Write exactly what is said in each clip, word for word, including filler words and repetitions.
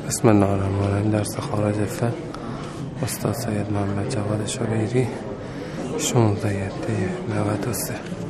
بسم الله الرحمن الرحیم. درس خارج فقه استاد سید محمد جواد شبیری شانزده دی نود و سه.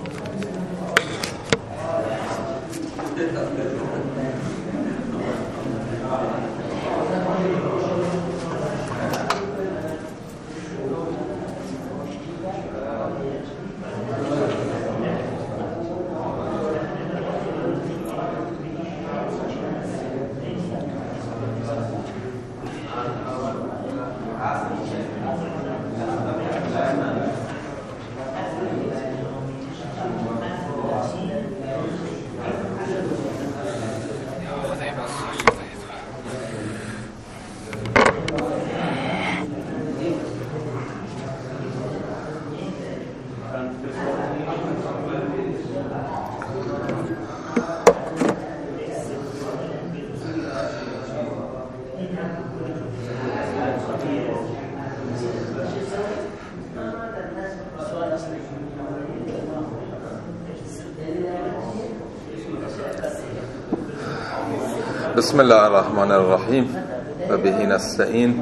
بسم الله الرحمن الرحیم و بهی نستعین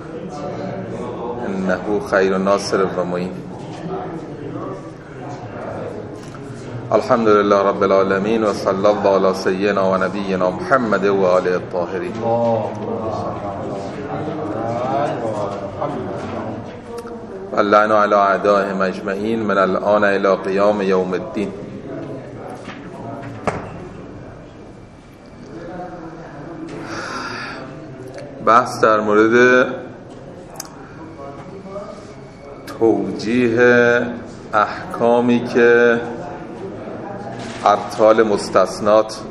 انه خیر ناصر و معین. الحمد لله رب العالمین و صلی الله علی سیدنا و نبینا محمد و آله الطاهرین. و اللعن علی اعدائهم اجمعین من الآن الی قیام یوم الدین. بحث در مورد توجیه احکامی که ارطال مستثنات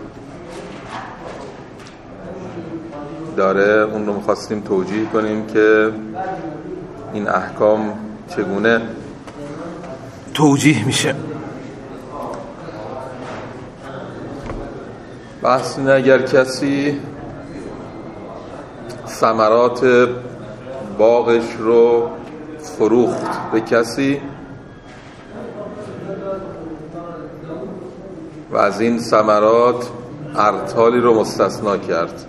داره، اون رو می‌خواستیم توجیه کنیم که این احکام چگونه توجیه میشه. بحث اینه اگر کسی ثمرات باغش رو فروخت به کسی و از این ثمرات ارطالی رو مستثنا کرد.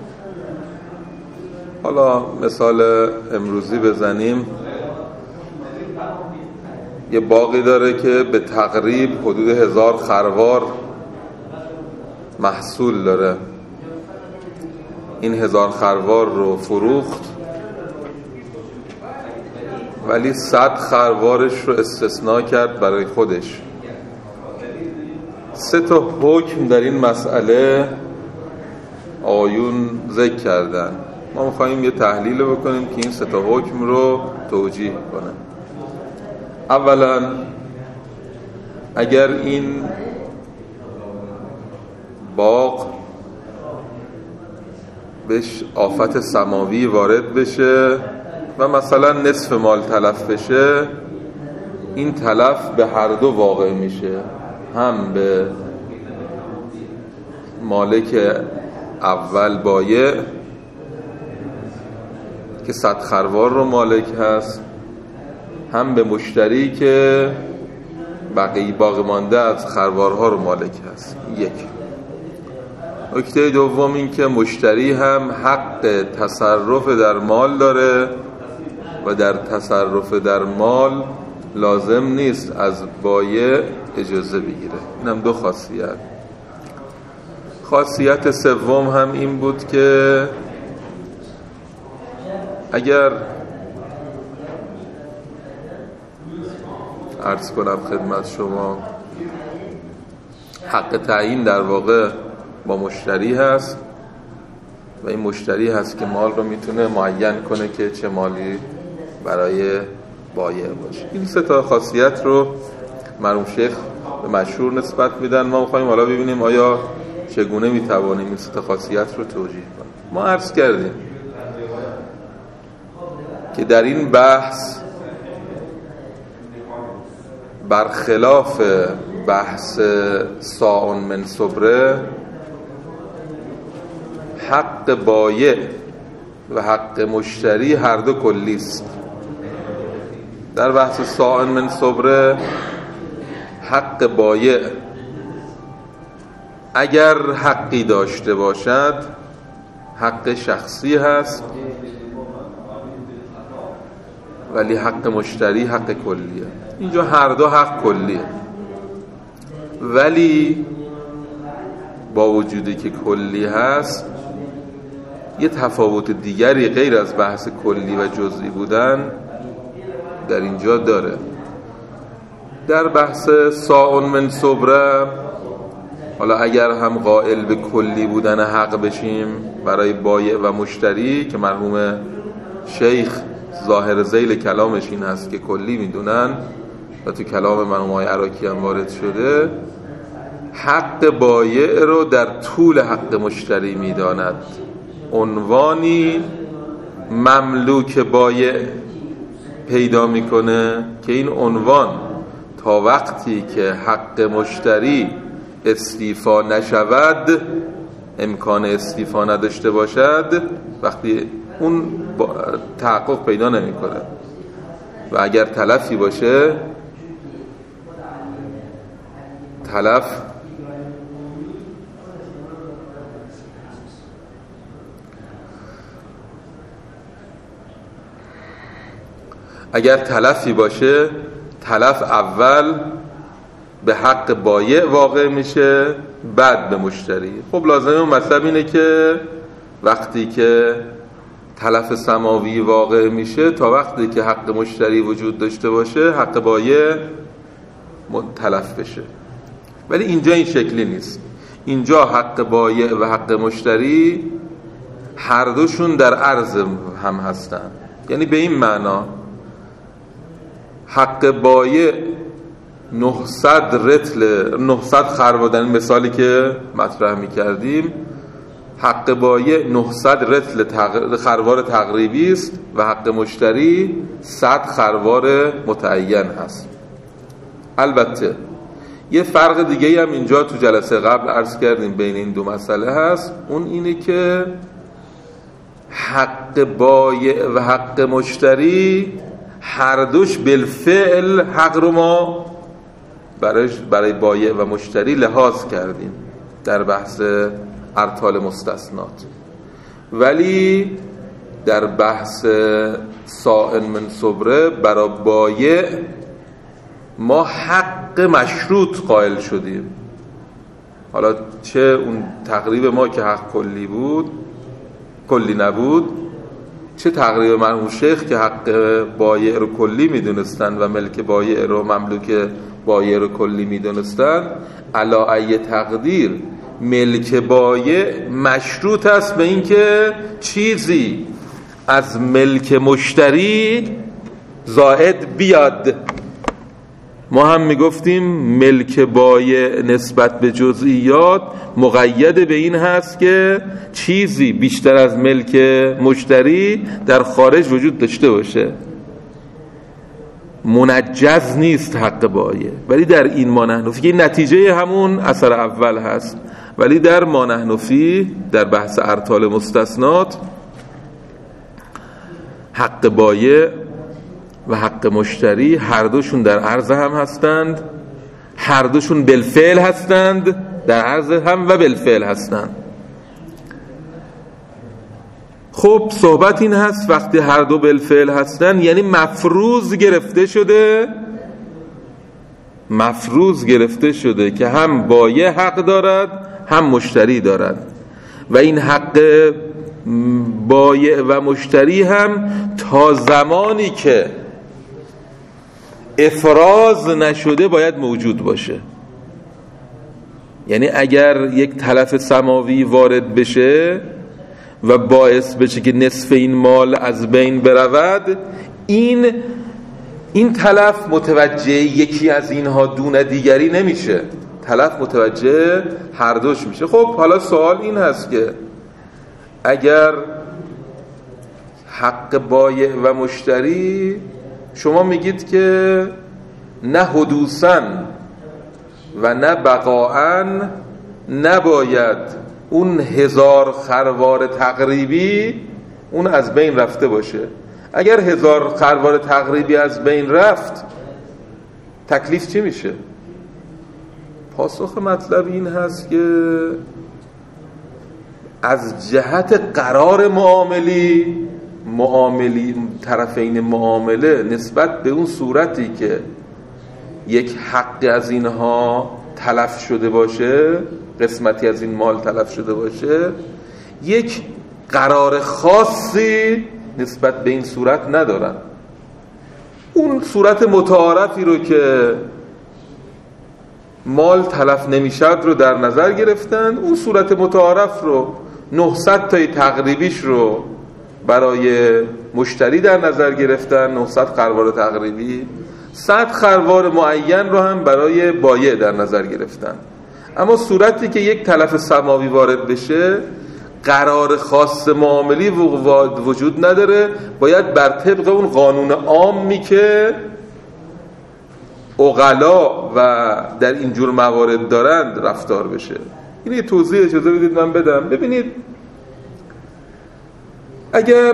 حالا مثال امروزی بزنیم، یه باغی داره که به تقریب حدود هزار خروار محصول داره. این هزار خروار رو فروخت ولی صد خروارش رو استثناء کرد برای خودش. سه تا حکم در این مسئله آیون ذکر کردن. ما میخواییم یه تحلیل بکنیم که این سه تا حکم رو توجیه کنه. اولا، اگر این باغ بهش آفت سماوی وارد بشه و مثلا نصف مال تلف بشه، این تلف به هر دو واقع میشه، هم به مالک اول بایع که صد خروار رو مالک هست، هم به مشتری که بقیه باقی مانده از خروارها رو مالک هست. یک. نکته دوم این که مشتری هم حق تصرف در مال داره و در تصرف در مال لازم نیست از بایع اجازه بگیره. این هم دو خاصیت. خاصیت سوم هم این بود که اگر عرض کنم خدمت شما حق تعیین در واقع با مشتری هست و این مشتری هست که مال رو میتونه معین کنه که چه مالی برای بایع باشه. این سه تا خاصیت رو مرحوم شیخ به مشهور نسبت میدن. ما میخوایم حالا ببینیم آیا چگونه میتوانیم این سه تا خاصیت رو توجیه کنیم. ما عرض کردیم که در این بحث برخلاف بحث ساعٌ من صبره، حق بایع و حق مشتری هر دو کلی است. در بحث ساعٌ من صبره حق بایع اگر حقی داشته باشد حق شخصی هست، ولی حق مشتری حق کلیه. اینجا هر دو حق کلیه، ولی با وجودی که کلی هست یه تفاوت دیگری غیر از بحث کلی و جزئی بودن در اینجا داره. در بحث ساء من صبره، حالا اگر هم قائل به کلی بودن حق بشیم برای بایع و مشتری که مرحوم شیخ ظاهر ذیل کلامش این هست که کلی میدونن و تو کلام مرحوم آقای عراقی هم وارد شده، حق بایع رو در طول حق مشتری میداند. عنوانی مملوک بایع پیدا میکنه که این عنوان تا وقتی که حق مشتری استیفا نشود، امکان استیفا نداشته باشد، وقتی اون تحقق پیدا نمیکنه و اگر تلفی باشه، تلف اگر تلفی باشه، تلف اول به حق بایع واقع میشه، بعد به مشتری. خب لازمه اون مطلب اینه که وقتی که تلف سماوی واقع میشه تا وقتی که حق مشتری وجود داشته باشه حق بایع تلف بشه. ولی اینجا این شکلی نیست. اینجا حق بایع و حق مشتری هر دوشون در عرض هم هستن. یعنی به این معنا حق بایع نهصد رتل نهصد خروار، مثالی که مطرح می‌کردیم، حق بایع نهصد رتل تق... خروار تقریبی است و حق مشتری صد خروار متعین هست. البته یه فرق دیگه هم اینجا تو جلسه قبل عرض کردیم بین این دو مسئله هست، اون اینه که حق بایع و حق مشتری هر دوش بالفعل حق رو ما برای برای بایع و مشتری لحاظ کردیم در بحث ارطال مستثنات، ولی در بحث ساء من صبره برای بایع ما حق مشروط قائل شدیم. حالا چه اون تقریب ما که حق کلی بود کلی نبود، چه تقریب مرحوم شیخ که حق بایع رو کلی میدونستن و ملک بایع رو مملوک بایع رو کلی میدونستن، علا ای تقدیر ملک بایع مشروط است به این که چیزی از ملک مشتری زائد بیاد. ما هم میگفتیم ملک بایع نسبت به جزئیات مقید به این هست که چیزی بیشتر از ملک مشتری در خارج وجود داشته باشه. منجز نیست حق بایع، ولی در این ما نحن فی، این نتیجه همون اثر اول هست، ولی در ما نحن فی، در بحث ارطال مستثنات، حق بایع و حق مشتری هر دوشون در عرض هم هستند، هر دوشون بالفعل هستند، در عرض هم و بالفعل هستند. خب صحبت این هست وقتی هر دو بالفعل هستند یعنی مفروض گرفته شده مفروض گرفته شده که هم بایع حق دارد هم مشتری دارد و این حق بایع و مشتری هم تا زمانی که افراز نشده باید موجود باشه. یعنی اگر یک تلف سماوی وارد بشه و باعث بشه که نصف این مال از بین برود، این این تلف متوجه یکی از اینها دون دیگری نمیشه، تلف متوجه هر دوش میشه. خب حالا سوال این هست که اگر حق بایع و مشتری، شما میگید که نه حدوثاً و نه بقاءً نباید اون هزار خروار تقریبی اون از بین رفته باشه. اگر هزار خروار تقریبی از بین رفت تکلیف چی میشه؟ پاسخ مطلب این هست که از جهت قرار معاملی معاملی طرفین معامله نسبت به اون صورتی که یک حق از اینها تلف شده باشه، قسمتی از این مال تلف شده باشه، یک قرار خاصی نسبت به این صورت ندارن. اون صورت متعارفی رو که مال تلف نمیشد رو در نظر گرفتن، اون صورت متعارف رو نهصد تای تقریبیش رو برای مشتری در نظر گرفتن، نهصد خروار تقریبی، صد خروار معین رو هم برای بایع در نظر گرفتن. اما صورتی که یک تلف سماوی وارد بشه، قرار خاص معاملی وجود نداره، باید بر طبق اون قانون عامی که عقلا و در اینجور موارد دارند رفتار بشه. این یه توضیح اجازه بدید من بدم. ببینید، اگر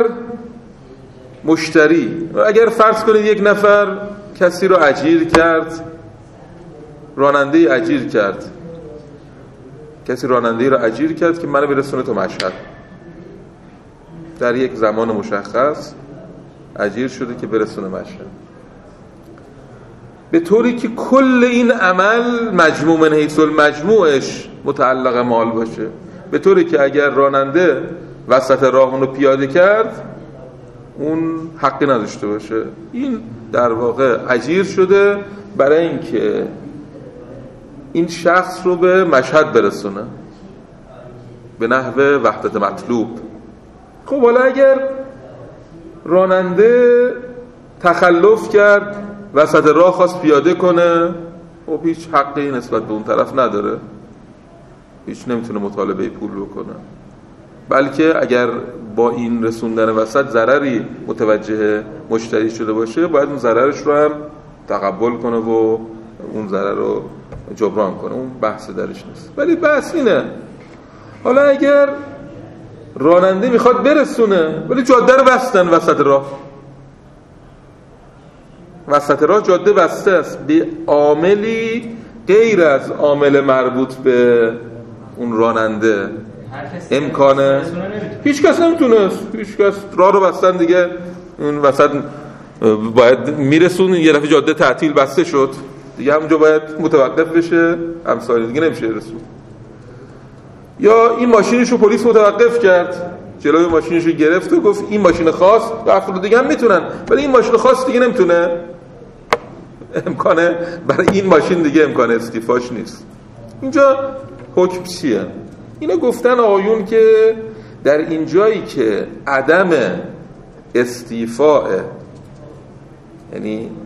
مشتری، اگر فرض کنید یک نفر کسی رو اجیر کرد، راننده اجیر کرد، کسی راننده رو اجیر کرد که منو برسونه تو مشهد، در یک زمان مشخص اجیر شده که برسونه مشهد، به طوری که کل این عمل مجموع من حیث المجموعش متعلق مال باشه، به طوری که اگر راننده وسط راه اونو پیاده کرد اون حقی نداشته باشه. این در واقع اجیر شده برای اینکه این شخص رو به مشهد برسونه به نحو وحدت مطلوب. خب حالا اگر راننده تخلف کرد، وسط راه خواست پیاده کنه، خب هیچ حقی نسبت به اون طرف نداره، هیچ نمیتونه مطالبه پول بکنه، بلکه اگر با این رسوندن وسط ضرری متوجه مشتری شده باشه، باید اون ضررش رو هم تقبل کنه و اون ضرر رو جبران کنه. اون بحث درش نیست. ولی بحث اینه، حالا اگر راننده میخواد برسونه ولی جاده رو بستن وسط راه، وسط راه جاده بسته است به عاملی غیر از عامل مربوط به اون راننده، امکانه هیچ کس نمیتونست، هیچ کس راه رو بستن دیگه، اون وسط باید میرسون، یه دفعه جاده تعطیل بسته شد دیگه، همونجا باید متوقف بشه، امثال دیگه نمیشه رسون. یا این ماشینش رو پلیس متوقف کرد، جلوی ماشینش رو گرفت و گفت این ماشین خاص، و افراد دیگه هم میتونن ولی این ماشین خاص دیگه نمیتونه، امکانه برای این ماشین دیگه امکان استیفاش نیست. اینجا حکم چیه؟ اینا گفتن آقایون که در این جایی که عدم استیفاء، یعنی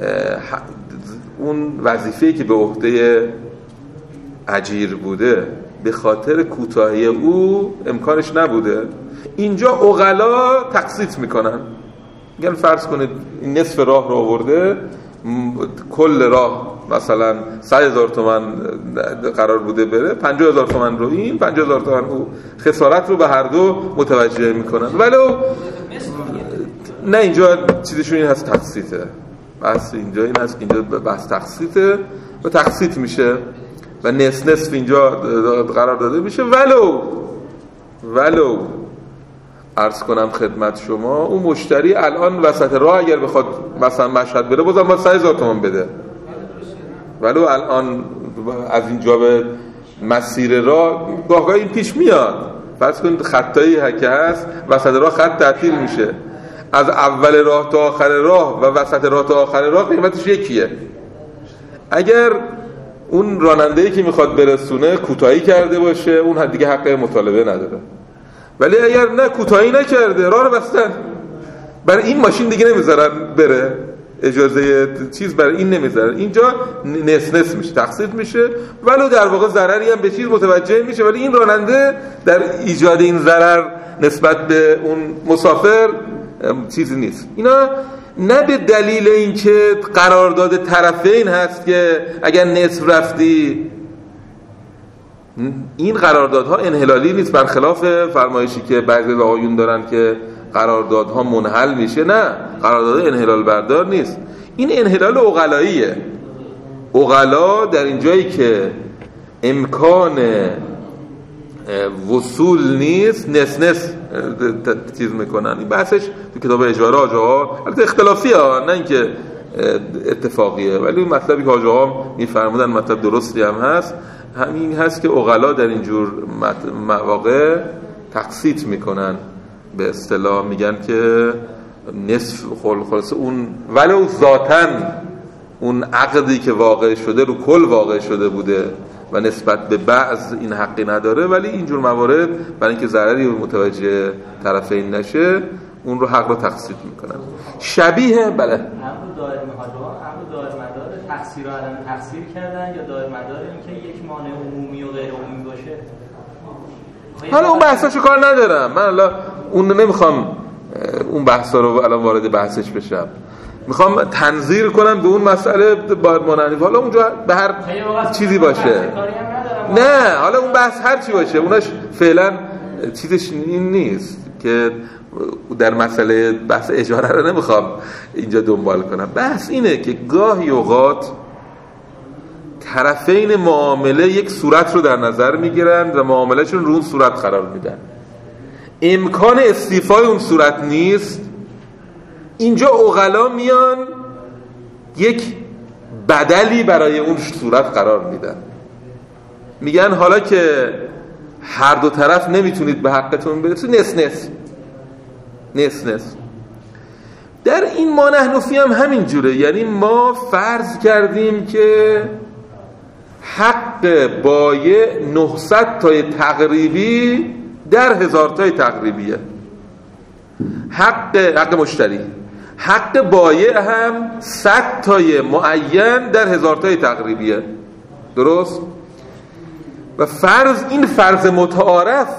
اون وظیفه‌ای که به عهده اجیر بوده به خاطر کوتاهی او امکانش نبوده، اینجا عقلا تقسیط میکنن. میگن فرض کنید این نصف راه رو آورده، کل راه مثلا صد هزار تومان قرار بوده بره، پنجاه هزار تومان رو این، پنجاه هزار تومان او، خسارت رو به هر دو متوجه میکنن. ولو نه، اینجا چیزشون این هست تقسیطه، بس اینجا این هست که اینجا بس تقسیطه و تقسیط میشه و نصف نصف اینجا قرار داده میشه. ولو ولو عرض کنم خدمت شما، اون مشتری الان وسط راه اگر بخواد مثلا مشهد بره بازم باید سه هزار تومان بده، ولو الان از اینجا به مسیر راه گاهگاه این پیش میاد، فرض کنید خطایی که هست وسط راه خط تعطیل میشه، از اول راه تا آخر راه و وسط راه تا آخر راه قیمتش یکیه. اگر اون راننده‌ای که میخواد برسونه کوتاهی کرده باشه، اون دیگه حق مطالبه نداره. ولی اگر نه کوتاهی نکرده، راه رو بستن، برای این ماشین دیگه نمیذارن بره، اجازه چیز برای این نمیذارن، اینجا نصف نصف میشه، تقسیط میشه، ولو در واقع ضرری هم به چیز متوجه میشه، ولی این راننده در ایجاد این ضرر نسبت به اون مسافر چیزی نیست. اینا نه به دلیل اینکه قرارداد طرفین هست که اگر نصف رفتی، این قراردادها انحلالی نیست، برخلاف فرمایشی که بعضی آقایون دارن که قراردادها منحل میشه. نه، قرارداد انحلال بردار نیست، این انحلال عقلاییه. عقلا در این جایی که امکان وصول نیست، نس نس چیز میکنن. این بحثش تو کتاب اجاره آجاها البته اختلافی ها، نه اینکه اتفاقیه، ولی این مطلبی که آجاها میفرمودن مطلب درستی هم هست، همین هست که عقلا در اینجور مواقع تقسیط میکنن، به اصطلاح میگن که نصف خلاصه اون ولو ذاتاً اون عقدی که واقع شده رو کل واقع شده بوده و نسبت به بعض این حقی نداره، ولی اینجور موارد برای اینکه ضرری متوجه طرفین نشه اون رو حق رو تقسیط میکنن. شبیه بله امر دائر مدار امر دائر مدار تقصیر و عدم تقصیر کردن یا دائر مدار اینکه یک مانع عمومی و غیر عمومی باشه. حالا اون بحثاشو کار ندارم من، حالا اون نمیخوام اون بحثا رو الان وارد بحثش بشم، میخوام تنظیر کنم به اون مسئله باید مانعنیف، حالا اونجا به هر چیزی باشه، نه حالا اون بحث هر چی باشه اوناش فعلا چیزش این نیست که در مسئله بحث اجاره رو نمیخوام اینجا دنبال کنم. بحث اینه که گاهی اوقات طرفین معامله یک صورت رو در نظر میگیرن و معاملهشون رو اون صورت قرار میدن، امکان استیفای اون صورت نیست، اینجا عقلا میان یک بدلی برای اون صورت قرار میدن، میگن حالا که هر دو طرف نمیتونید به حقتون برسید نس نس نس نس. در این ما نحنفی هم همین جوره، یعنی ما فرض کردیم که حق بایع نهصد تای تقریبی در هزار تای تقریبیه، حق حق مشتری، حق بایع هم صد تای معین در هزار تای تقریبیه، درست؟ و فرض این فرض متعارف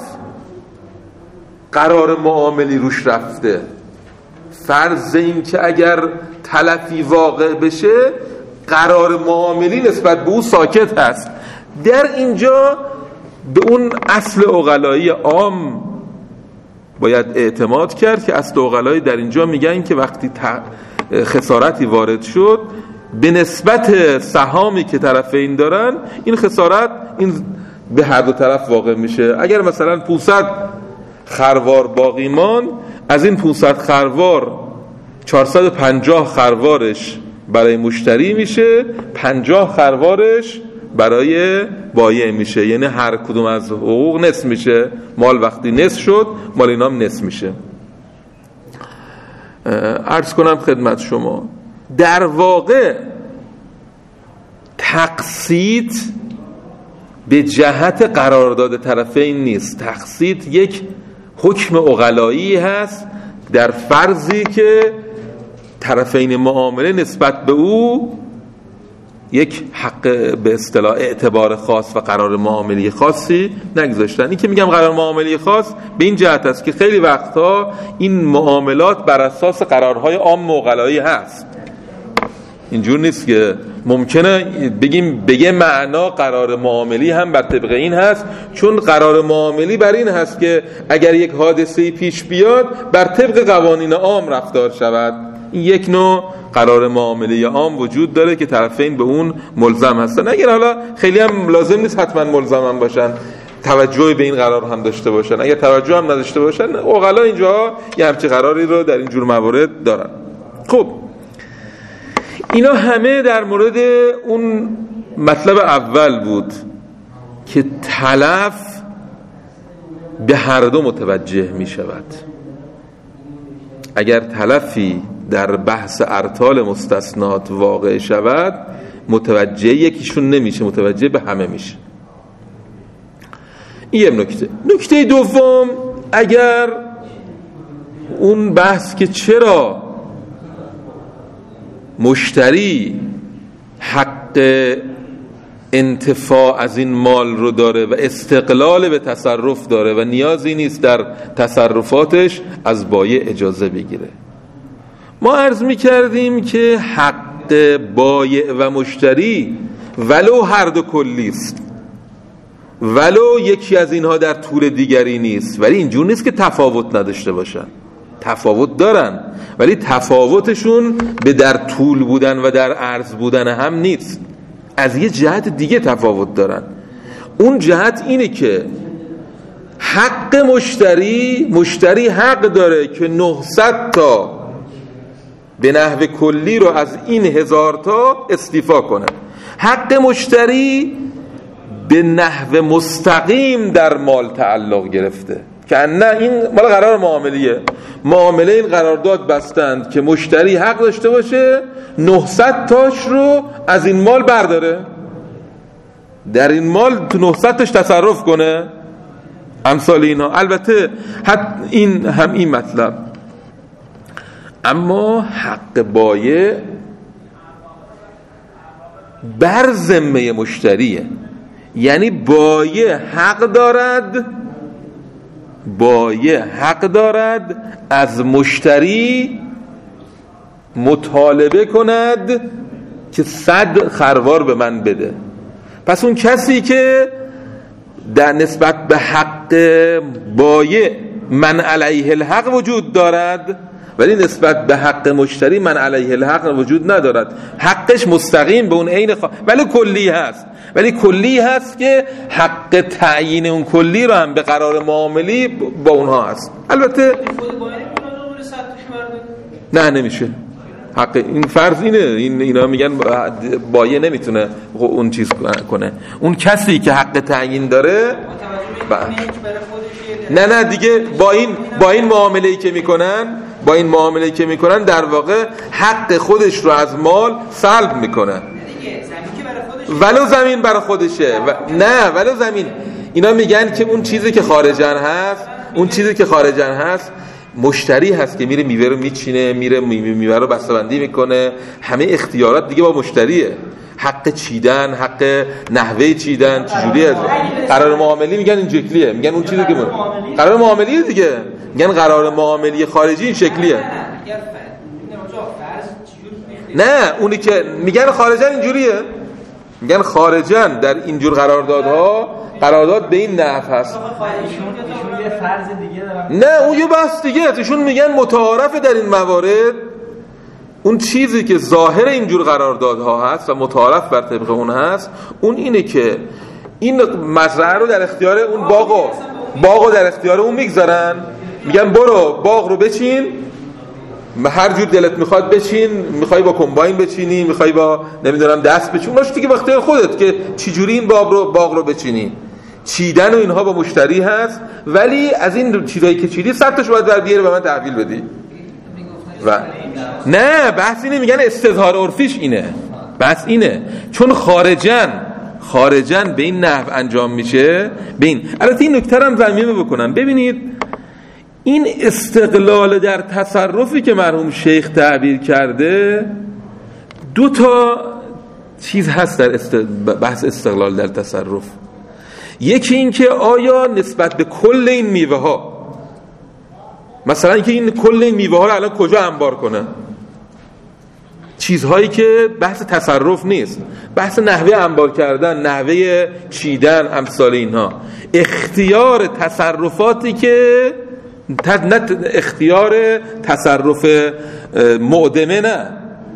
قرار معاملی روش رفته، فرض این که اگر تلفی واقع بشه قرار معاملی نسبت به او ساکت هست. در اینجا به اون اصل عقلایی عام باید اعتماد کرد که اصل عقلایی در اینجا میگن که وقتی خسارتی وارد شد به نسبت سهامی که طرفین دارن این خسارت این به هر دو طرف واقع میشه. اگر مثلا پانصد خروار باقی مان، از این پانصد خروار چهارصد و پنجاه خروارش برای مشتری میشه، پنجاه خروارش برای بایع میشه، یعنی هر کدوم از حقوق نصف میشه. مال وقتی نصف شد مال اینام نصف میشه. عرض کنم خدمت شما در واقع تقسیط به جهت قرارداد طرفین نیست، تقسیط یک حکم عقلایی هست در فرضی که طرفین معامله نسبت به او یک حق به اصطلاح اعتبار خاص و قرار معاملی خاصی نگذاشتن. این که میگم قرار معاملی خاص به این جهت است که خیلی وقتها این معاملات بر اساس قرارهای عام عقلایی هست، اینجور نیست که ممکنه بگیم بگه معنا قرار معاملی هم بر طبق این هست، چون قرار معاملی بر این هست که اگر یک حادثه پیش بیاد بر طبق قوانین عام رفتار شود. این یک نوع قرار معامله عام وجود داره که طرفین به اون ملزم هستن، اگر حالا خیلی هم لازم نیست حتما ملزم هم باشن، توجه به این قرار هم داشته باشن، اگر توجه هم نداشته باشن عقلا اینجا یه همچین قراری رو در این جور موارد دارن. خب اینا همه در مورد اون مطلب اول بود که تلف به هر دو متوجه می شود. اگر تلفی در بحث ارطال مستثنات واقع شود متوجه یکیشون نمیشه، متوجه به همه میشه. این یه نکته. نکته دوم، اگر اون بحث که چرا مشتری حق انتفاع از این مال رو داره و استقلال به تصرف داره و نیازی نیست در تصرفاتش از بایع اجازه بگیره، ما عرض می کردیم که حق بایع و مشتری ولو هر دو کلیست، ولو یکی از اینها در طول دیگری نیست، ولی اینجور نیست که تفاوت نداشته باشن، تفاوت دارن ولی تفاوتشون به در طول بودن و در عرض بودن هم نیست، از یه جهت دیگه تفاوت دارن. اون جهت اینه که حق مشتری مشتری حق داره که نهصد تا به نحو کلی رو از این هزار تا استیفا کنه. حق مشتری به نحو مستقیم در مال تعلق گرفته که نه این مال قرار معاملیه، معامله این قرارداد بستند که مشتری حق داشته باشه نهصد تاش رو از این مال برداره، در این مال تو نهصد تاش تصرف کنه، امثال اینا. البته حتی این هم این مطلب. اما حق بایع بر ذمه مشتریه، یعنی بایع حق دارد بایع حق دارد از مشتری مطالبه کند که صد خروار به من بده. پس اون کسی که در نسبت به حق بایع من علیه الحق وجود دارد ولی نسبت به حق مشتری من علیه الحق وجود ندارد، حقش مستقیم به اون عین خوا... ولی کلی هست ولی کلی هست که حق تعیین اون کلی رو هم به قرار معاملی با اونها هست. البته نه نمیشه، حق این فرض اینه، این اینا میگن بایع نمیتونه اون چیز کنه، اون کسی که حق تعیین داره با... نه نه دیگه با این با این معامله‌ای که میکنن با این معامله‌ای که میکنن در واقع حق خودش رو از مال سلب میکنن. ولو زمین برای خودشه و... نه ولو زمین، اینا میگن که اون چیزی که خارجن هست اون چیزی که خارجن هست مشتری هست که میره میوه رو میچینه، میره میوه رو بسته‌بندی میکنه، همه اختیارات دیگه با مشتریه. حق چیدن، حق نحوه چیدن چجوریه؟ قرار معاملی میگن این شکلیه، میگن اون چیزی که من... قرار معاملیه دیگه، میگن قرار معاملی خارجی این شکلیه. نه اونی که میگن خارجن اینجوریه، میگن خارجن در اینجور قراردادها قرارداد به این نحو هست. نه اون یه بحث دیگه، ایشون میگن متعارف در این موارد اون چیزی که ظاهر اینجور قراردادها هست و متعارف بر طبق اون هست اون اینه که این مزرعه رو در اختیار اون باغو باغو در اختیار اون میگذارن، میگن برو باغ رو بچین، هر جور دلت میخواد بچین، میخوای با کمباین بچینی، میخوای با نمیدونم دست بچین، اوناش دیگه وقتی خودت که چی جوری این باغ رو باغ رو بچینی. چیدن و اینها با مشتری هست، ولی از این چیزایی که چیدی صد تاش باید در بیاره به من تحویل بدی. و نه بحث اینه، میگن استظهار عرفیش اینه، بحث اینه چون خارجن خارجن به این نحو انجام میشه. ببین البته این نکته هم ضمیمه بکنم، ببینید این استقلال در تصرفی که مرحوم شیخ تعبیر کرده دو تا چیز هست در است... بحث استقلال در تصرف. یکی این که آیا نسبت به کل این میوه ها، مثلا اینکه این کل این میوه ها رو الان کجا انبار کنه، چیزهایی که بحث تصرف نیست، بحث نحوه انبار کردن، نحوه چیدن، امثال اینها، اختیار تصرفاتی که نه اختیار تصرف معدمه، نه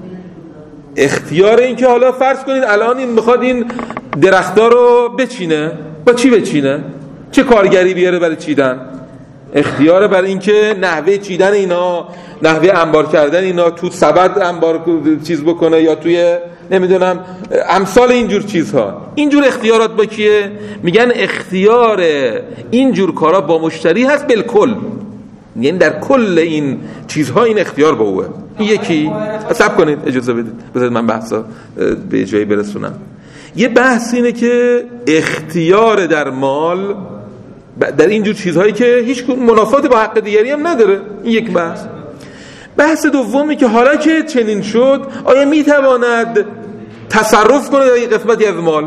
اختیار این که حالا فرض کنید الان این میخواد این درختار رو بچینه، با چی بچینه، چه کارگری بیاره برای چیدن، اختیار برای این که نحوه چیدن اینا، نحوه انبار کردن اینا تو سبد انبار چیز بکنه یا توی نمیدونم امثال اینجور چیزها. اینجور اختیارات با کیه؟ میگن اختیار اینجور کارا با مشتری هست بالکل، یعنی در کل این چیزها این اختیار با اوه. این یکی صبر کنید اجازه بدید بذارید من بحثا به جایی برسونم. یه بحث اینه که اختیار در مال در اینجور چیزهایی که هیچ منافات با حق دیگری هم نداره، این یک بحث. بحث دومی که حالا که چنین شد آیا میتواند تصرف کنه در این قسمتی از مال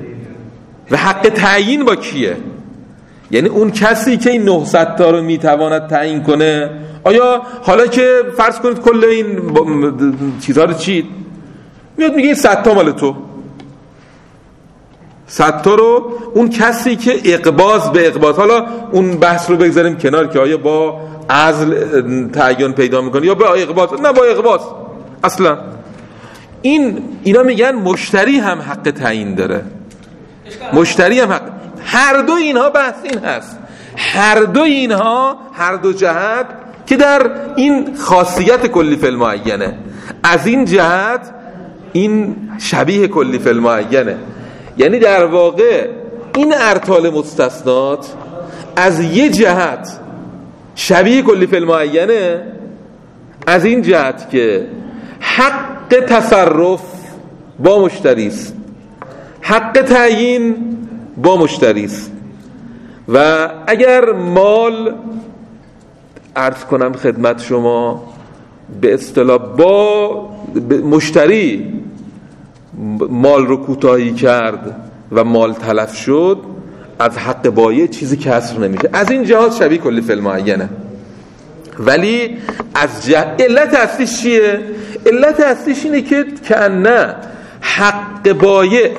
و حق تعیین با کیه؟ یعنی اون کسی که این نهصد تا رو میتواند تعیین کنه، آیا حالا که فرض کنید کل این چیزها رو چید میاد میگه این صد تا مال تو، صد تا رو اون کسی که اقباض به اقباض، حالا اون بحث رو بگذاریم کنار که آیا با عزل تعین پیدا میکنه یا با اقباض، نه با اقباض اصلا. این اینا میگن مشتری هم حق تعیین داره، مشتری هم حق، هر دو اینها بحث این هست، هر دو اینها، هر دو جهت که در این خاصیت کلی فی المعینه، از این جهت این شبیه کلی فی المعینه. یعنی در واقع این ارطال مستثنات از یه جهت شبیه کلی فی المعینه، از این جهت که حق تصرف با مشتری است، حق تعیین با مشتری است. و اگر مال، عرض کنم خدمت شما، به اصطلاح با مشتری مال رو کوتاهی کرد و مال تلف شد، از حق بایع چیزی کسر نمیشه. از این جهات شبیه کلی فی المعینه. ولی از جهت علت اصلیش چیه؟ علت اصلیش اینه که کأنه حق بایع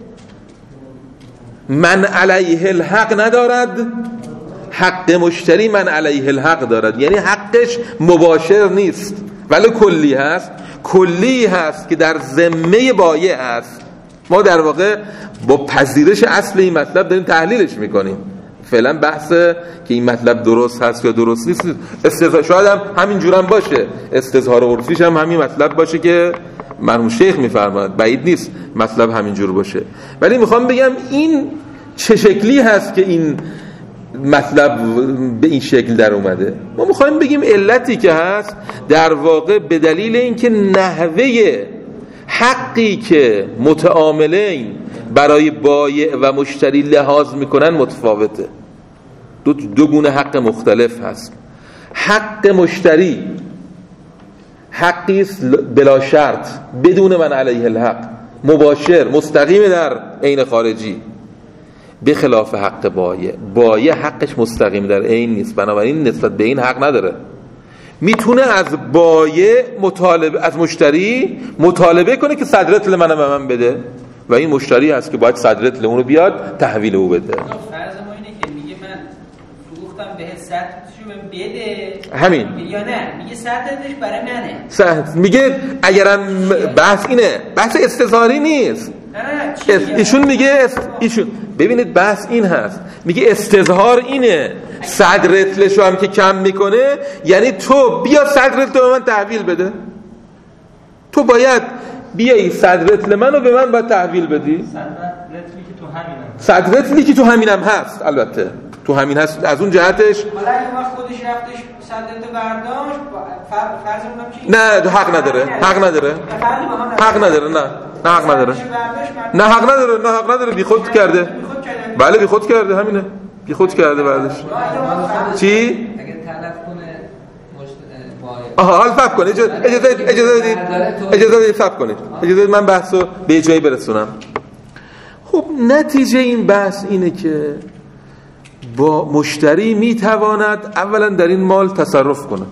من علیه الحق ندارد، حق مشتری من علیه الحق دارد. یعنی حقش مباشر نیست ولی کلی هست، کلی هست که در ذمه بایع هست. ما در واقع با پذیرش اصل این مطلب داریم تحلیلش میکنیم. فعلا بحث که این مطلب درست هست یا درست نیست استظهار، شاید هم همین جورم باشه، استظهار عرفیش هم همین مطلب باشه که مرحوم شیخ میفرماد، بعید نیست مطلب همین جور باشه. ولی میخوام بگم این چه شکلی هست که این مطلب به این شکل در اومده. ما میخوایم بگیم علتی که هست در واقع به دلیل اینکه نحوه حقی که متعاملین برای بایع و مشتری لحاظ میکنن متفاوته. دو, دو گونه حق مختلف هست. حق مشتری حقی است بلا شرط، بدون من علیه الحق، مباشر، مستقیم در عین خارجی، به خلاف حق بایع. بایع حقش مستقیم در عین نیست، بنابراین نسبت به این حق نداره. میتونه از بایع مطالبه، از مشتری مطالبه کنه که صدرتل منو به من بده و این مشتری هست که باید صدرتل اونو بیاد تحویل او بده. فرض ما اینه که میگه من فروختم به صدرتشو بده، همین یا نه میگه صدرتش برای منه. صد... میگه اگرم بحث اینه، بحث استظهاری نیست. ایشون میگه است... ایشون ببینید بحث این هست، میگه استظهار اینه صد رتلشو هم که کم میکنه، یعنی تو بیا صد رتل به من تحویل بده، تو باید بیایی صد رتل منو به من باید تحویل بدی. صد رتلی که تو همینم هست، البته تو همین هست. از اون جهتش حالا اگه وقت خودش رفتش صد رتل برداشت، فرض کنم چی؟ نه حق نداره، حق نداره، حق نداره، نه نه حق نداره، نه حق نداره، نه حق نداره، بی خود کرده. بله بی خود کرده، همینه، بی خود کرده بعدش. چی؟ اگه تلف کنه آها حال فهم کنید، اجازه اجازه بدید، اجازه بدید فهم کنید، اجازه بدید من بحثو به جایی برسونم. خب نتیجه این بحث اینه که با مشتری میتواند اولا در این مال تصرف کنه.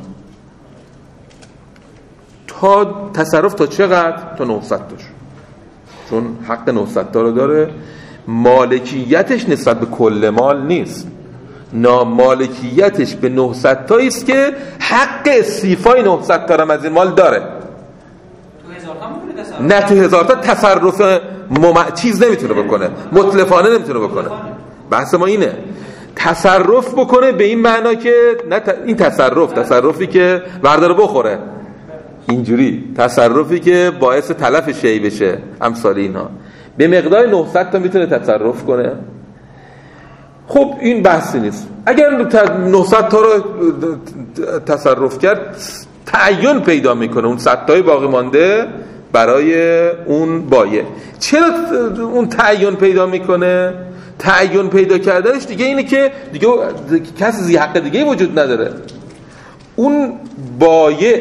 تا تصرف تا چقدر؟ تا نهصد تاش، چون حق نهصد تا رو داره. مالکیتش نسبت به کل مال نیست، نامالکیتش به نهصد تا است که حق استیفای نهصد تا هم از این مال داره. تو هزار تا میتونه تصرف؟ نه تو هزار تا تصرف مم... چیز نمیتونه بکنه، مطلقانه نمیتونه بکنه. بحث ما اینه تصرف بکنه به این معنا که نه ت... این تصرف تصرفی که برداره بخوره، اینجوری تصرفی که باعث تلف شی بشه، امثال اینا. به مقدار نهصد تا میتونه تصرف کنه. خب این بحثی نیست. اگر نهصد تا رو تصرف کرد، تعین پیدا میکنه اون صد تای باقی مانده برای اون بایع. چرا اون تعین پیدا میکنه؟ تعین پیدا کردنش دیگه اینه که دیگه کسی ذی حق دیگه وجود نداره. اون بایع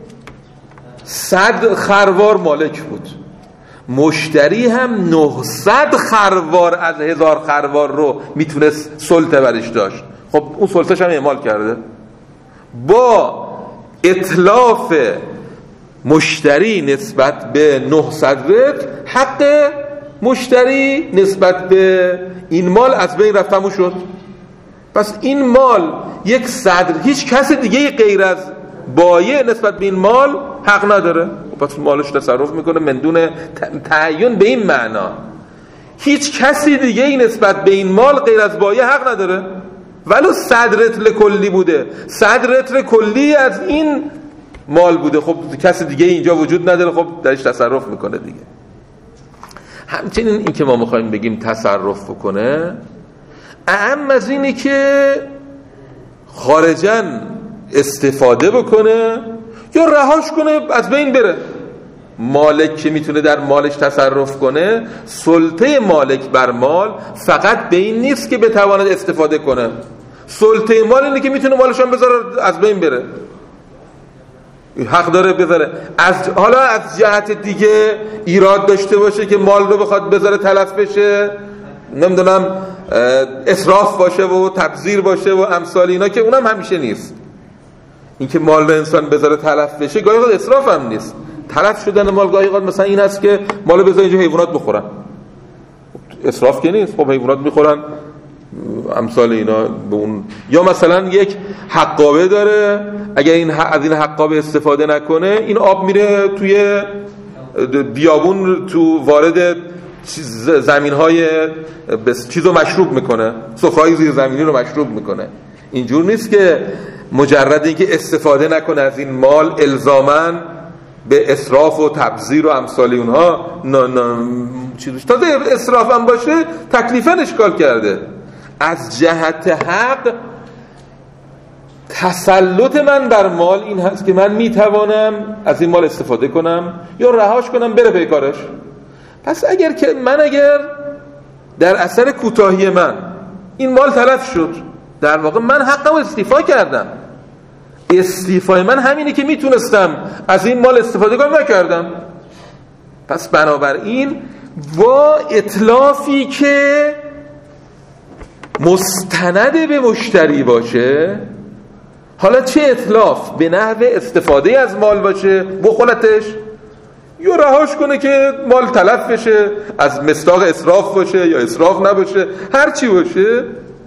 صد خروار مالک بود، مشتری هم نهصد خروار از هزار خروار رو میتونست سلطه برش داشت. خب اون سلطهش هم اعمال کرده. با اتلاف مشتری نسبت به نهصد رتل، حق مشتری نسبت به این مال از بین رفت، تموم شد. پس این مال یک صدر، هیچ کس دیگه غیر از بایع نسبت به این مال حق نداره. پس مالش تصرف میکنه من دون تعین به این معنا. هیچ کسی دیگه ای نسبت به این مال غیر از بایع حق نداره. ولو صد رتل کلی بوده، صد رتل کلی از این مال بوده، خب کسی دیگه اینجا وجود نداره، خب درش تصرف میکنه دیگه. همچنین این که ما میخوایم بگیم تصرف بکنه، اهم از اینه که خارجاً استفاده بکنه یا رهاش کنه از بین بره. مالک که میتونه در مالش تصرف کنه، سلطه مالک بر مال فقط به این نیست که بتواند استفاده کنه، سلطه مال اینه که میتونه مالش هم بذاره از بین بره، حق داره بذاره. از حالا از جهت دیگه ایراد داشته باشه که مال رو بخواد بذاره تلف بشه، نمیدونم اسراف باشه و تبذیر باشه و امثال اینا، که اونم همیشه نیست. این که مال رو انسان بذاره تلف بشه گاهی اوقات اسراف هم نیست. تلف شدن مال گاهی اوقات مثلا این هست که مال بذاره اینجا حیوانات بخورن، اسراف که نیست، خب حیوانات میخورن امثال اینا به اون. یا مثلا یک حقابه داره، اگر این از این حقابه استفاده نکنه این آب میره توی بیابون، تو وارد زمین‌های چیزو مشروب میکنه، سفره‌های زیر زمینی رو مشروب میکنه. اینجور نیست که مجرد اینکه استفاده نکنه از این مال الزاماً به اسراف و تبذیر و امثال اونها نه نه چیزش. تازه اسراف هم باشه تکلیفاً اشکال کرده. از جهت حق تسلط من بر مال این هست که من میتوانم از این مال استفاده کنم یا رهاش کنم بره پی کارش. پس اگر که من اگر در اثر کوتاهی من این مال تلف شد، در واقع من حقم استیفا کردم. استیفای من همینه که میتونستم از این مال استفاده کنم، نکردم. پس بنابراین با اتلافی که مستند به مشتری باشه، حالا چه اتلاف به نحو استفاده از مال باشه، بخلتش یا رهاش کنه که مال تلف بشه، از مصداق اسراف باشه یا اسراف نباشه، هر چی باشه،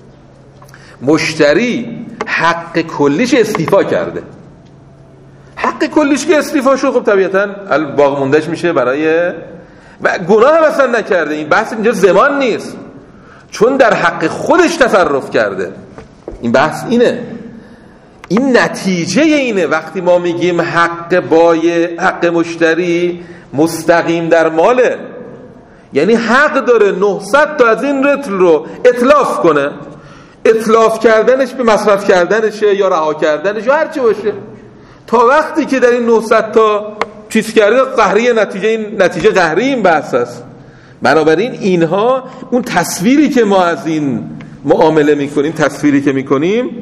مشتری حق کلیش استیفا کرده. حق کلیش که استیفا شد، خب طبیعتاً باقی موندهش میشه برای، و گناه هم اصلا نکرده. این بحث اینجا زمان نیست، چون در حق خودش تصرف کرده. این بحث اینه، این نتیجه اینه. وقتی ما میگیم حق بای، حق مشتری مستقیم در ماله، یعنی حق داره نهصد تا از این رتل رو اتلاف کنه. اتلاف کردنش به مصرف کردنشه یا رها کردنش یا هر چی باشه، تا وقتی که در این نهصد تا چیز کرده قهری، نتیجه این نتیجه قهری این بحث است. بنابراین اینها اون تصویری که ما از این معامله میکنیم، تصویری که میکنیم،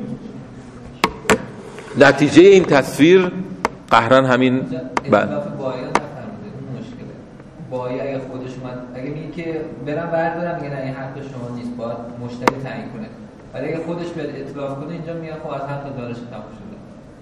نتیجه این تصویر قهرن همین بعد بایی اگه خودش اومد، اگه میگه که برم بردارم، میگه نه این حق شما نیست، باید مشتری تعیین کنه. ولی اگه خودش بیاد اطلاف کنه، اینجا میگه خب از حق دارش تموم شده.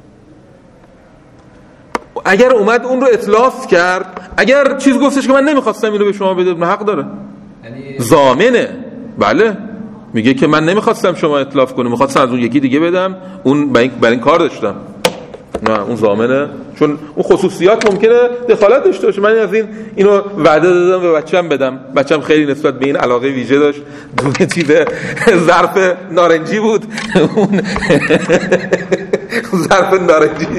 اگر اومد اون رو اتلاف کرد، اگر چیز گفتش که من نمیخواستم اینو به شما بدم، حق داره، یعنی ضامنه. بله، میگه که من نمیخواستم شما اتلاف کنه، میخواستم از اون یکی دیگه بدم، اون برای این کار داشتم. نه، اون ضامنه، چون اون خصوصیات ممکنه دخالت داشته باشه. من از این اینو وعده دادم به بچه‌م بدم، بچه‌م خیلی نسبت به این علاقه ویژه داشت، دونه چیز ظرف نارنجی بود، اون ظرف نارنجی.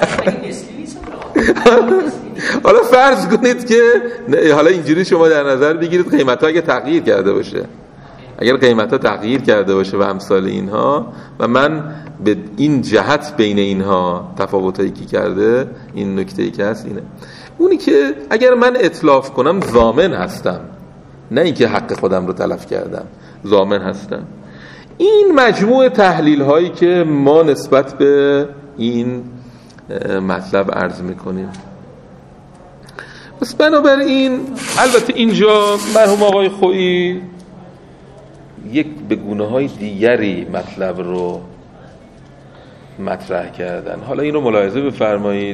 حالا فرض کنید که حالا اینجوری شما در نظر بگیرید قیمت‌ها اگه تغییر کرده باشه، اگر قیمت‌ها تغییر کرده باشه و امثال اینها، و من به این جهت بین اینها تفاوتایی که کرده، این نکته‌ای که هست اینه، اونی که اگر من اتلاف کنم ضامن هستم، نه اینکه حق خودم رو تلف کردم، ضامن هستم. این مجموع تحلیل هایی که ما نسبت به این مطلب عرض میکنیم. پس بنابراین البته اینجا مرحوم آقای خویی یک به گونه‌های دیگری مطلب رو مطرح کردن. حالا این رو ملاحظه بفرمایید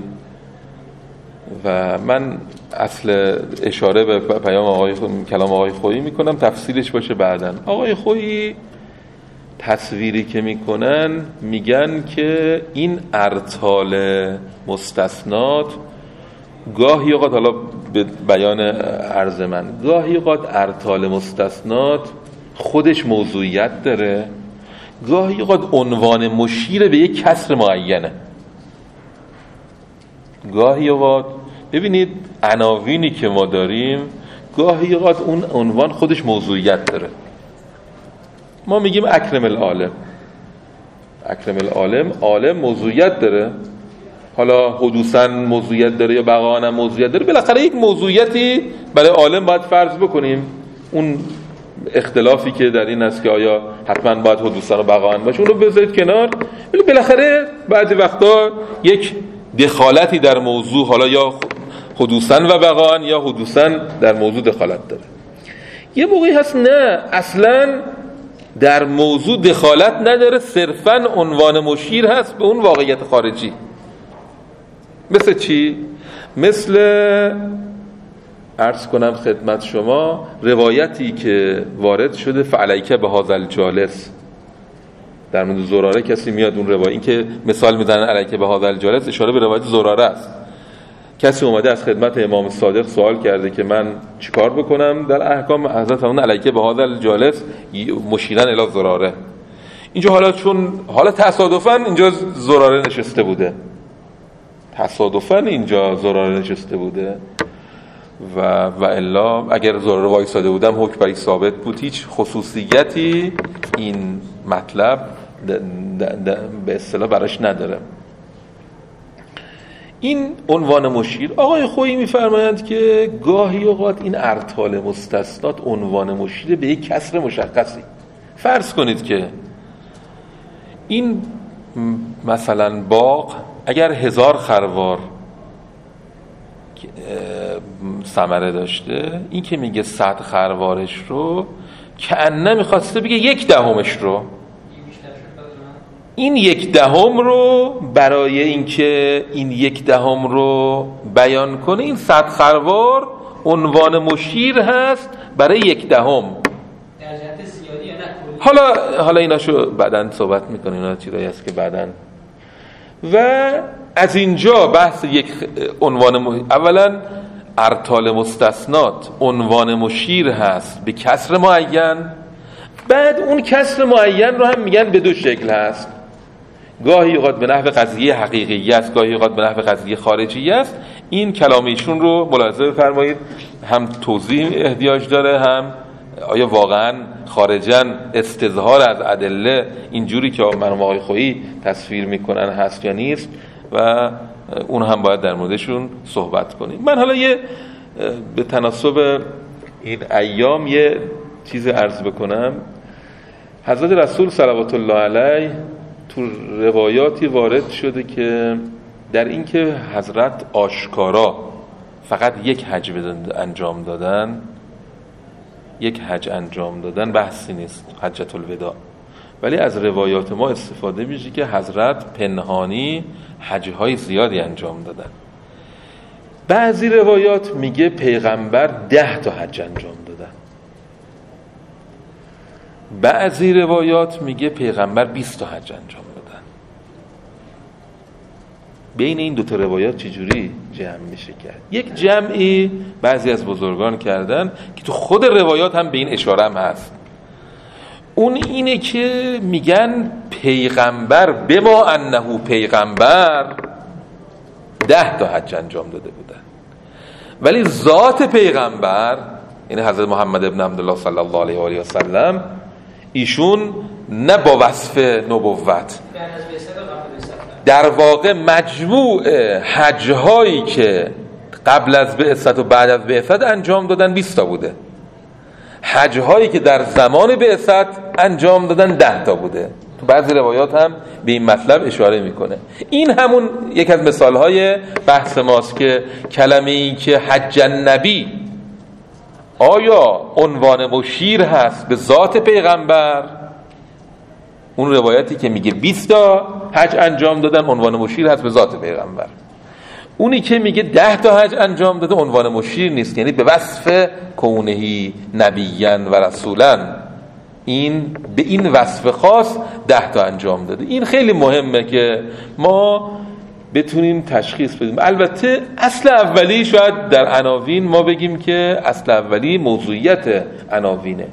و من اصل اشاره به پیام آقای خویی، کلام آقای خویی میکنم، تفصیلش باشه بعداً. آقای خویی تصویری که میکنن، میگن که این ارطال مستثنات گاهی اوقات، حالا به بیان عرض من، گاهی اوقات ارطال مستثنات خودش موضوعیت داره، گاهی اوقات عنوان مشیر به یک کسر معینه. گاهی اوقات ببینید عناوینی که ما داریم گاهی اوقات اون عنوان خودش موضوعیت داره. ما میگیم اکرم العالم، اکرم العالم، عالم موضوعیت داره. حالا حدوثاً موضوعیت داره یا بقاءً موضوعیت داره، بالاخره یک موضوعیتی برای عالم باید فرض بکنیم. اون اختلافی که در این است که آیا حتما باید حدوثاً و بقاءً باشه اون رو بذارید کنار، ولی بالاخره بعضی وقتا یک دخالتی در موضوع، حالا یا حدوثاً و بقاءً یا حدوثاً در موضوع دخالت داره. یه موقعی هست نه اصلاً در موضوع دخالت نداره، صرفاً عنوان مشیر هست به اون واقعیت خارجی. مثل چی؟ مثل عرض کنم خدمت شما روایتی که وارد شده فعلیک به هذا الجالس، در مورد زراره کسی میاد اون روایت، این که مثال میزنن علیک به هذا الجالس اشاره به روایت زراره است. کسی اومده از خدمت امام صادق سوال کرده که من چیکار بکنم در احکام حضرت اون علیک به هذا الجالس مشیرن الی زراره. اینجا حالا چون حالا تصادفاً اینجا زراره نشسته بوده، تصادفاً اینجا زراره نشسته بوده و و الا اگر زراره وایساده بودم حکم برای ثابت بود. هیچ خصوصیتی این مطلب د د د به اصطلاح براش نداره. این عنوان مشیر، آقای خویی میفرمایند که گاهی اوقات این ارطال مستثنات عنوان مشیر به یک کسر مشخصی. فرض کنید که این مثلا باغ اگر هزار خروار ثمره داشته، این که میگه صد خروارش رو کأنه میخواسته بگه یک دهمش رو. این یک دهم رو برای اینکه این یک دهم رو بیان کنه، این صد خروار عنوان مشیر هست برای یک دهم. در جهت زیادی یا نه کلی؟ حالا حالا ایناشو بعداً صحبت میکنیم، اینا چیزایی هست که بعداً. و از اینجا بحث یک عنوان م... اولا ارطال مستثنات عنوان مشیر هست به کسر معین، بعد اون کسر معین رو هم میگن به دو شکل هست، گاهی اوقات به نحو قضیه حقیقی است، گاهی اوقات به نحو قضیه خارجی است. این کلام ایشون رو ملاحظه بفرمایید، هم توضیح احتیاج داره، هم آیا واقعا خارجاً استظهار از ادله اینجوری که مرحوم آقای خویی تصویر میکنن هست یا نیست، و اون هم باید در موردشون صحبت کنیم. من حالا یه به تناسب این ایام یه چیز عرض بکنم. حضرت رسول صلوات الله علیه تو روایاتی وارد شده که در این که حضرت آشکارا فقط یک حج انجام دادن، یک حج انجام دادن بحثی نیست، حجت الوداع، ولی از روایات ما استفاده میشه که حضرت پنهانی حج‌های زیادی انجام دادن. بعضی روایات میگه پیغمبر ده تا حج انجام دادن، بعضی روایات میگه پیغمبر بیست تا حج انجام دادن. بین این دو تا روایات چجوری جمع میشه کرد؟ یک جمعی بعضی از بزرگان کردن که تو خود روایات هم به این اشاره هم هست. اون اینه که میگن پیغمبر بما انه پیغمبر ده تا حج انجام داده بودن، ولی ذات پیغمبر یعنی حضرت محمد ابن عبدالله صلی الله علیه و آله و سلم، ایشون نه با وصف نبوت، در واقع مجموع حج‌هایی که قبل از بعثت و بعد از بعثت انجام دادن بیست تا بوده، حج‌هایی که در زمان بعثت انجام دادن ده تا بوده. تو بعضی روایات هم به این مطلب اشاره میکنه. این همون یک از مثالهای بحث ماست که کلمه این که حج النبی آیا عنوان مشیر هست به ذات پیغمبر، اون روایتی که میگه بیست تا حج انجام دادن عنوان مشیر هست به ذات پیغمبر. اونی که میگه ده تا حج انجام داده عنوان مشیر نیست، یعنی به وصف کونهی نبیان و رسولن، این به این وصف خاص ده تا انجام داده. این خیلی مهمه که ما بتونیم تشخیص بدیم. البته اصل اولی شاید در عناوین ما بگیم که اصل اولی موضوعیت عناوینه،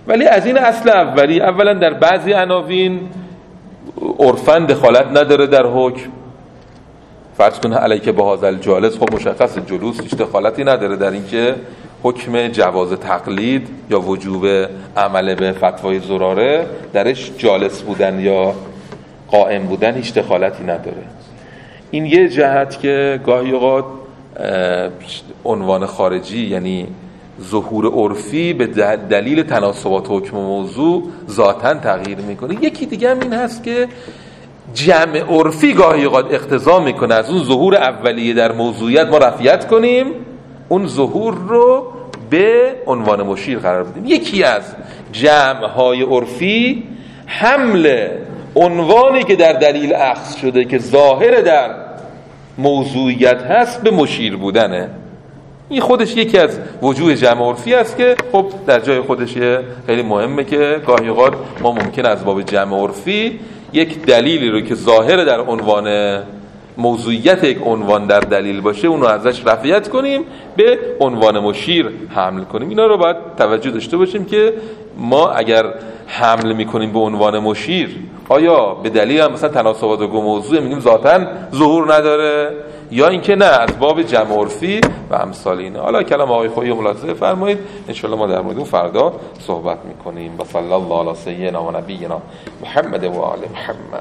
ولی از این اصل اولی، اولا در بعضی عناوین عرفاً دخالت نداره در حکم. فرض کنه علیک بهذا الجالس، خب مشخص جلوس هیچ دخالتی نداره در اینکه حکم جواز تقلید یا وجوب عمل به فتوای زراره درش جالس بودن یا قائم بودن هیچ دخالتی نداره. این یه جهت که گاهی اوقات عنوان خارجی یعنی ظهور عرفی به دلیل تناسبات حکم و موضوع ذاتاً تغییر میکنه. یکی دیگه هم این هست که جمع عرفی گاهی اوقات اقتضا میکنه از اون ظهور اولیه در موضوعیت ما رفعیت کنیم، اون ظهور رو به عنوان مشیر قرار بدیم. یکی از جمع‌های عرفی حمل عنوانی که در دلیل اخذ شده که ظاهر در موضوعیت هست به مشیر بودنه. این خودش یکی از وجوه جمع عرفی است که خب در جای خودش خیلی مهمه که گاهی اوقات ما ممکن از باب جمع عرفی یک دلیلی رو که ظاهر در عنوان موضوعیت یک عنوان در دلیل باشه اون رو ازش رفعیت کنیم به عنوان مشیر حمل کنیم. اینا رو باید توجه داشته باشیم که ما اگر حمل میکنیم به عنوان مشیر آیا به دلیل هم مثلا تناسبات و موضوع میگیم ذاتاً ظهور نداره یا اینکه نه از باب جمع عرفی و امثال اینه. حالا کلام آقای خویی ملاحظه فرمایید، ان شاء الله ما در مورد اون فردا صحبت میکنیم. و صلی الله علی سیدنا و نبینا محمد و آل محمد.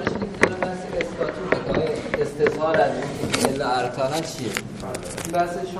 استظهار از این ارکان چیه؟